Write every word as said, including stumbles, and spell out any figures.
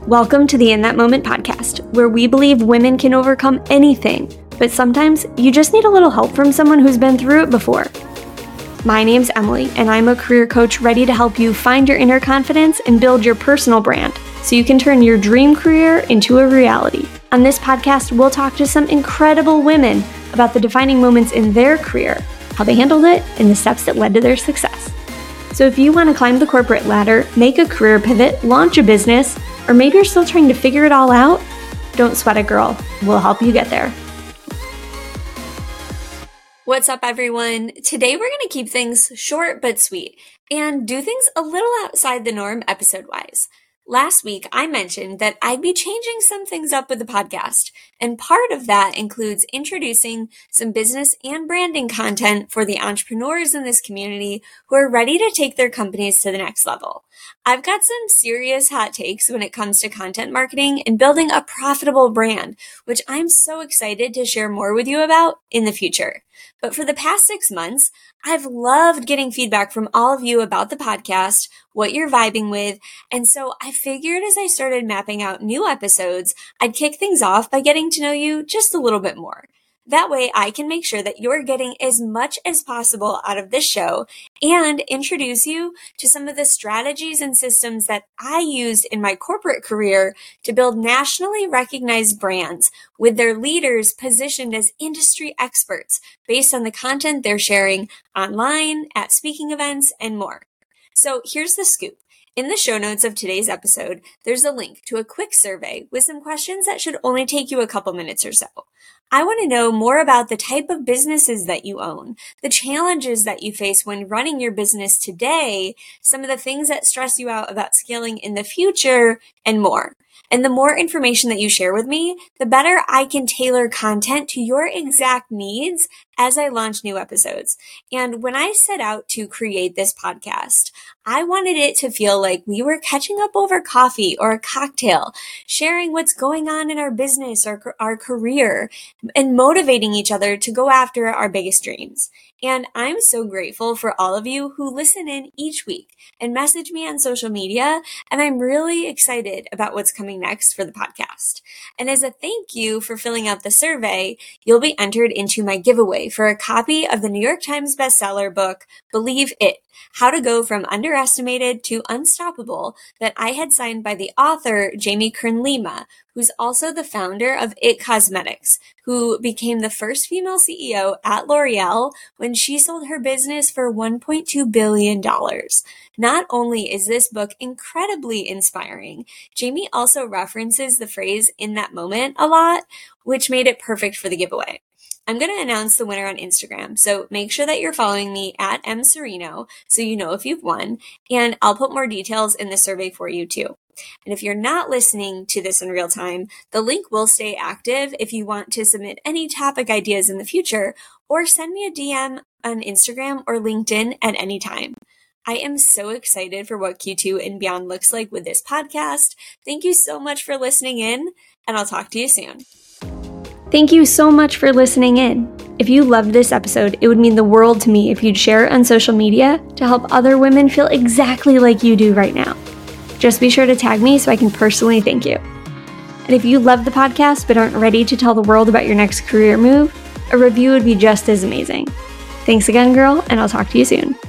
Welcome to the In That Moment podcast, where we believe women can overcome anything, but sometimes you just need a little help from someone who's been through it before. My name's Emily, and I'm a career coach ready to help you find your inner confidence and build your personal brand so you can turn your dream career into a reality. On this podcast, we'll talk to some incredible women about the defining moments in their career, how they handled it, and the steps that led to their success. So if you want to climb the corporate ladder, make a career pivot, launch a business, or maybe you're still trying to figure it all out, don't sweat it, girl. We'll help you get there. What's up, everyone? Today we're going to keep things short but sweet and do things a little outside the norm episode-wise. Last week, I mentioned that I'd be changing some things up with the podcast, and part of that includes introducing some business and branding content for the entrepreneurs in this community who are ready to take their companies to the next level. I've got some serious hot takes when it comes to content marketing and building a profitable brand, which I'm so excited to share more with you about in the future. But for the past six months, I've loved getting feedback from all of you about the podcast, what you're vibing with, and so I figured as I started mapping out new episodes, I'd kick things off by getting to know you just a little bit more. That way I can make sure that you're getting as much as possible out of this show and introduce you to some of the strategies and systems that I used in my corporate career to build nationally recognized brands with their leaders positioned as industry experts based on the content they're sharing online, at speaking events, and more. So here's the scoop. In the show notes of today's episode, there's a link to a quick survey with some questions that should only take you a couple minutes or so. I want to know more about the type of businesses that you own, the challenges that you face when running your business today, some of the things that stress you out about scaling in the future, and more. And the more information that you share with me, the better I can tailor content to your exact needs as I launch new episodes. And when I set out to create this podcast, I wanted it to feel like we were catching up over coffee or a cocktail, sharing what's going on in our business or our career, and motivating each other to go after our biggest dreams. And I'm so grateful for all of you who listen in each week and message me on social media, and I'm really excited about what's coming next for the podcast. And as a thank you for filling out the survey, you'll be entered into my giveaway for a copy of the New York Times bestseller book, Believe It: How to Go from Underestimated to Unstoppable, that I had signed by the author, Jamie Kern-Lima, who's also the founder of It Cosmetics, who became the first female C E O at L'Oreal when she sold her business for one point two billion dollars. Not only is this book incredibly inspiring, Jamie also references the phrase "in that moment" a lot, which made it perfect for the giveaway. I'm going to announce the winner on Instagram, so make sure that you're following me at M Serino so you know if you've won, and I'll put more details in the survey for you too. And if you're not listening to this in real time, the link will stay active if you want to submit any topic ideas in the future, or send me a D M on Instagram or LinkedIn at any time. I am so excited for what Q two and beyond looks like with this podcast. Thank you so much for listening in, and I'll talk to you soon. Thank you so much for listening in. If you loved this episode, it would mean the world to me if you'd share it on social media to help other women feel exactly like you do right now. Just be sure to tag me so I can personally thank you. And if you love the podcast but aren't ready to tell the world about your next career move, a review would be just as amazing. Thanks again, girl, and I'll talk to you soon.